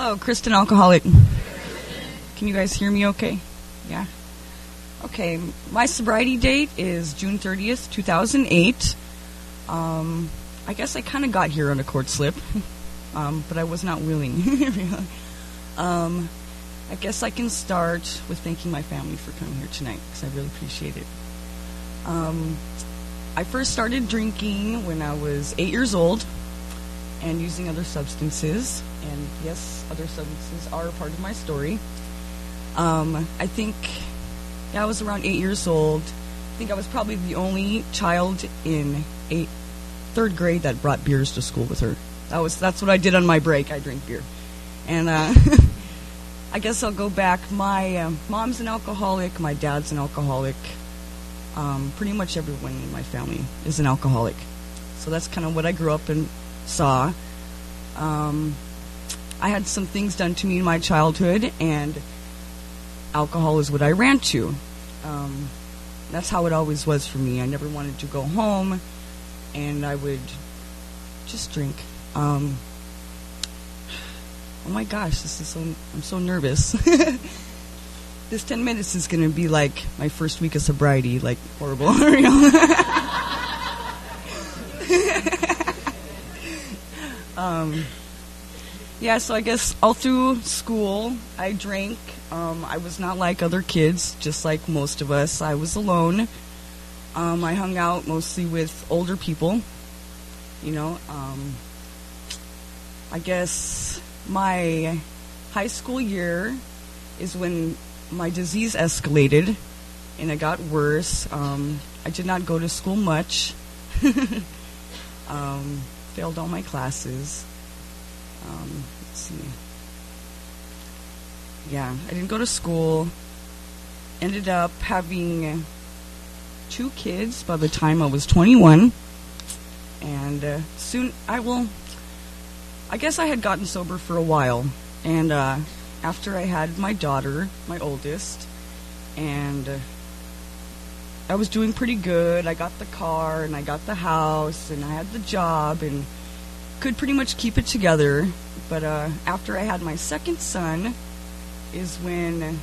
Hello, Kristen Alcoholic. Can you guys hear me okay? Yeah? Okay, my sobriety date is June 30th, 2008. I guess I kind of got here on a court slip, but I was not willing. I guess I can start with thanking my family for coming here tonight, because I really appreciate it. I first started drinking when I was 8 years old and using other substances. And yes, other substances are a part of my story. I think I was around 8 years old. I think I was probably the only child in third grade that brought beers to school with her. That's what I did on my break. I drank beer. And I guess I'll go back. My mom's an alcoholic. My dad's an alcoholic. Pretty much everyone in my family is an alcoholic. So that's kind of what I grew up and saw. I had some things done to me in my childhood, and alcohol is what I ran to. That's how it always was for me. I never wanted to go home, and I would just drink. Oh my gosh, I'm so nervous. This 10 minutes is going to be like my first week of sobriety, like horrible. Yeah, so I guess all through school I drank. I was not like other kids, just like most of us. I was alone. I hung out mostly with older people. I guess my high school year is when my disease escalated and it got worse. I did not go to school much. Failed all my classes. Let's see. Yeah, I didn't go to school. Ended up having 2 kids by the time I was 21. And soon I guess I had gotten sober for a while. And after I had my daughter, my oldest, and I was doing pretty good. I got the car, and I got the house, and I had the job, and could pretty much keep it together. But after I had my second son is when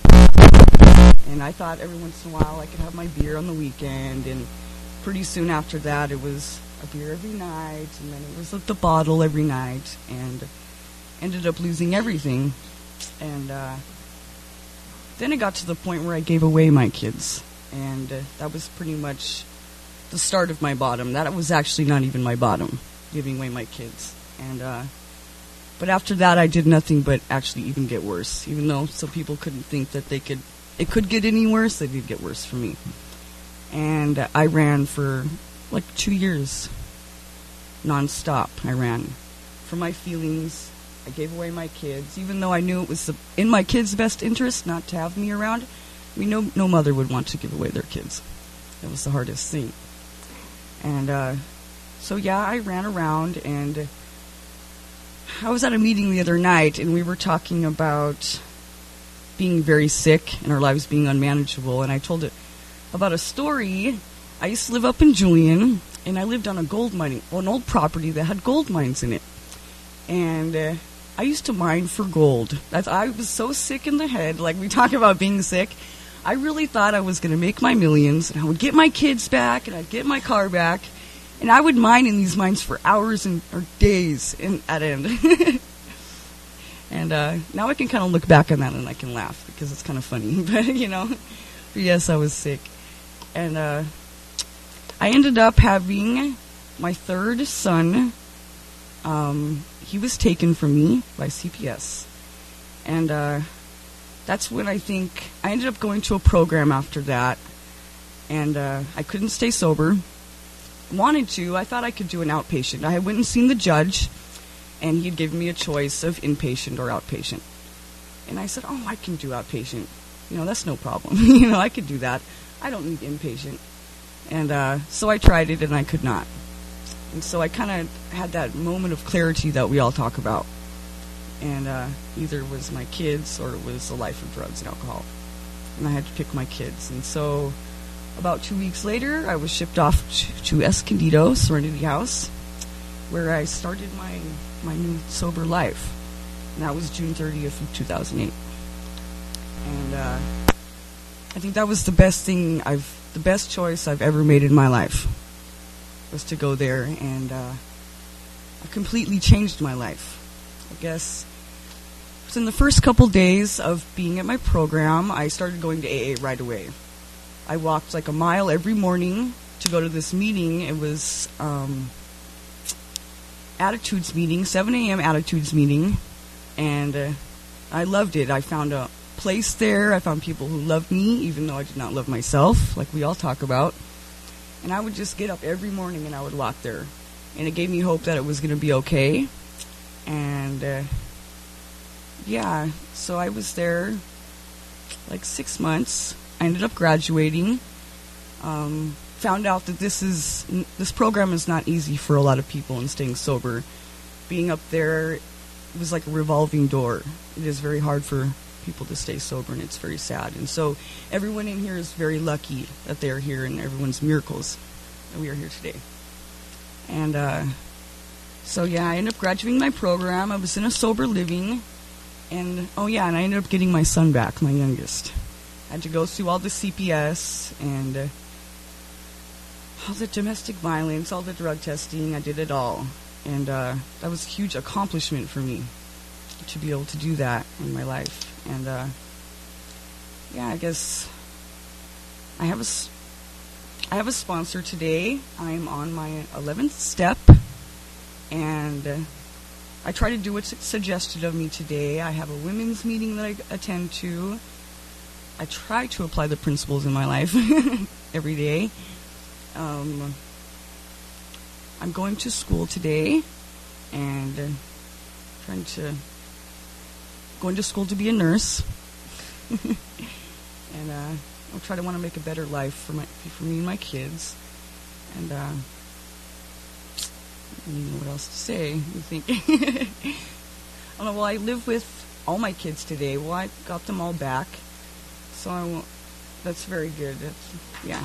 I thought every once in a while I could have my beer on the weekend, and pretty soon after that it was a beer every night, and then it was the bottle every night, and ended up losing everything. And then it got to the point where I gave away my kids, and that was pretty much the start of my bottom. That was actually not even my bottom, giving away my kids. And but after that, I did nothing but actually even get worse. Even though some people couldn't think that it could get any worse, it did get worse for me. And I ran for like 2 years, nonstop. I ran for my feelings. I gave away my kids, even though I knew it was in my kids' best interest not to have me around. I mean, no mother would want to give away their kids. That was the hardest thing. And so yeah, I ran around, and I was at a meeting the other night, and we were talking about being very sick and our lives being unmanageable, and I told it about a story. I used to live up in Julian, and I lived on an old property that had gold mines in it. And I used to mine for gold. I was so sick in the head, like we talk about being sick. I really thought I was going to make my millions, and I would get my kids back, and I'd get my car back, and I would mine in these mines for hours or days at end. And now I can kind of look back on that and I can laugh because it's kind of funny. But yes, I was sick. And I ended up having my third son. He was taken from me by CPS. And that's when I think I ended up going to a program after that. And I couldn't stay sober. Wanted to. I thought I could do an outpatient. I went and seen the judge, and he had given me a choice of inpatient or outpatient. And I said, I can do outpatient. That's no problem. I could do that. I don't need inpatient. And so I tried it, and I could not. And so I kind of had that moment of clarity that we all talk about. And either it was my kids or it was a life of drugs and alcohol. And I had to pick my kids. And so about 2 weeks later, I was shipped off to Escondido, Serenity House, where I started my new sober life. And that was June 30th of 2008. And I think that was the best choice I've ever made in my life, was to go there, and it completely changed my life. I guess within the first couple days of being at my program, I started going to AA right away. I walked like a mile every morning to go to this meeting. It was attitudes meeting, 7 a.m. attitudes meeting, and I loved it. I found a place there. I found people who loved me, even though I did not love myself, like we all talk about. And I would just get up every morning and I would walk there. And it gave me hope that it was going to be okay. And yeah, so I was there like 6 months. I ended up graduating. Found out that this program is not easy for a lot of people in staying sober. Being up there, it was like a revolving door. It is very hard for people to stay sober, and it's very sad. And so everyone in here is very lucky that they're here, and everyone's miracles that we are here today. And so yeah, I ended up graduating my program. I was in a sober living, and and I ended up getting my son back, my youngest. I had to go through all the CPS and all the domestic violence, all the drug testing. I did it all, and that was a huge accomplishment for me to be able to do that in my life. And I guess I have a sponsor today. I'm on my 11th step, and I try to do what's suggested of me today. I have a women's meeting that I attend to. I try to apply the principles in my life every day. I'm going to school today, and going to school to be a nurse. And I'll want to make a better life for me and my kids. And I don't even know what else to say. I think I don't know. Well, I live with all my kids today. Well, I got them all back, so that's very good. Yeah.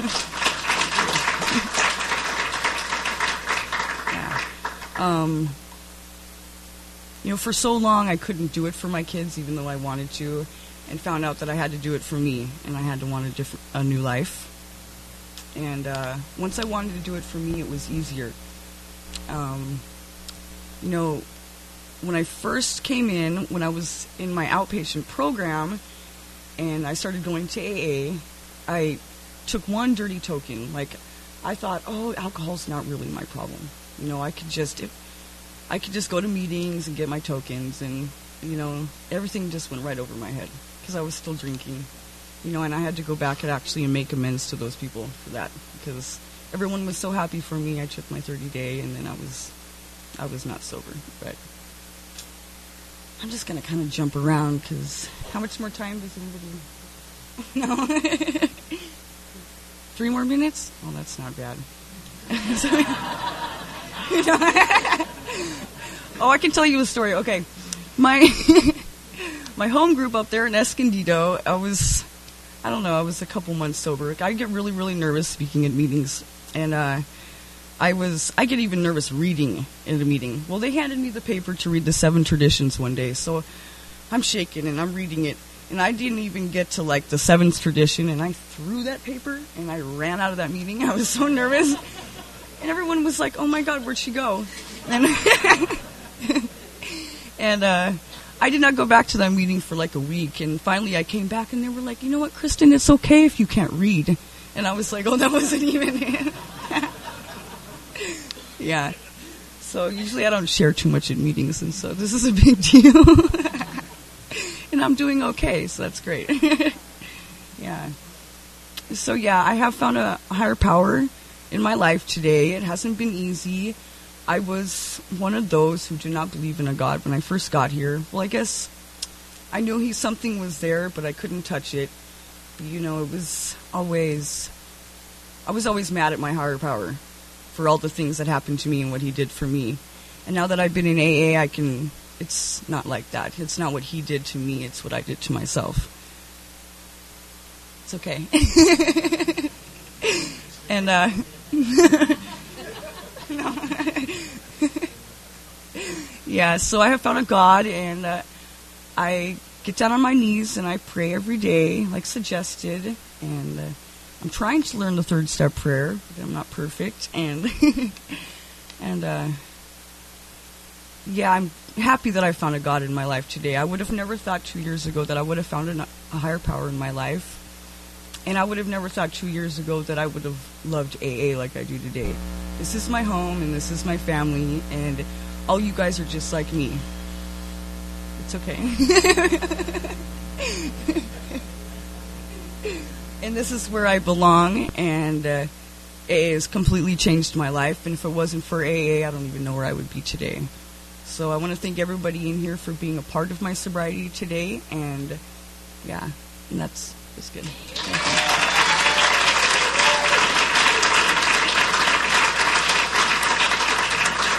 For so long I couldn't do it for my kids, even though I wanted to, and found out that I had to do it for me, and I had to want a new life. And once I wanted to do it for me, it was easier. When I first came in, when I was in my outpatient program, and I started going to AA, I took one dirty token. Like, I thought, alcohol's not really my problem. I could just go to meetings and get my tokens, and everything just went right over my head because I was still drinking. And I had to go back and make amends to those people for that, because everyone was so happy for me. I took my 30-day, and then I was not sober. But I'm just gonna kind of jump around, because how much more time does anybody? No. 3 more minutes? Oh, that's not bad. I can tell you a story. Okay, my home group up there in Escondido, I was a couple months sober. I get really, really nervous speaking at meetings, and I get even nervous reading in a meeting. Well, they handed me the paper to read the 7 traditions one day, so I'm shaking and I'm reading it, and I didn't even get to like the 7th tradition, and I threw that paper and I ran out of that meeting. I was so nervous, and everyone was like, "Oh my God, where'd she go?" And I did not go back to that meeting for like a week, and finally I came back, and they were like, "You know what, Kristen, it's okay if you can't read." And I was like, "Oh, that wasn't even it." Yeah. So usually I don't share too much at meetings, and so this is a big deal. And I'm doing okay, so that's great. Yeah. So yeah, I have found a higher power in my life today. It hasn't been easy. I was one of those who did not believe in a God when I first got here. Well, I guess I knew something was there, but I couldn't touch it. But, it was always, I was always mad at my higher power for all the things that happened to me and what he did for me. And now that I've been in AA, it's not like that. It's not what he did to me, it's what I did to myself. It's okay. And, no. Yeah, so I have found a God, and I get down on my knees and I pray every day, like suggested, and I'm trying to learn the third step prayer, but I'm not perfect, and yeah, I'm happy that I found a God in my life today. I would have never thought 2 years ago that I would have found a higher power in my life, and I would have never thought 2 years ago that I would have loved AA like I do today. This is my home, and this is my family, and all you guys are just like me. It's okay. And this is where I belong, and AA has completely changed my life, and if it wasn't for AA, I don't even know where I would be today. So I want to thank everybody in here for being a part of my sobriety today, and yeah, and that's good. Thank you.